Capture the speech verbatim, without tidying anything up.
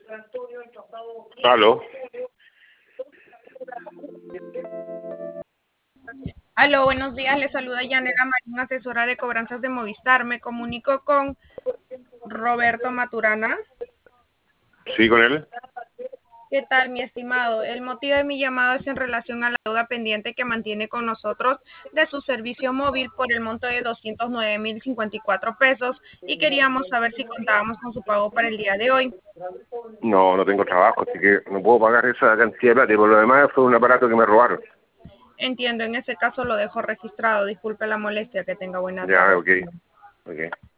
Aló. Aló, buenos días. Le saluda Yanela Marín, asesora de cobranzas de Movistar. Me comunico con Roberto Maturana. Sí, con él. ¿Qué tal, mi estimado? El motivo de mi llamado es en relación a la deuda pendiente que mantiene con nosotros de su servicio móvil por el monto de doscientos nueve mil cincuenta y cuatro pesos y queríamos saber si contábamos con su pago para el día de hoy. No, no tengo trabajo, así que no puedo pagar esa cantidad de plata. Y por lo demás fue un aparato que me robaron. Entiendo, en ese caso lo dejo registrado. Disculpe la molestia, que tenga buena Ya, tarde. ok. Ok.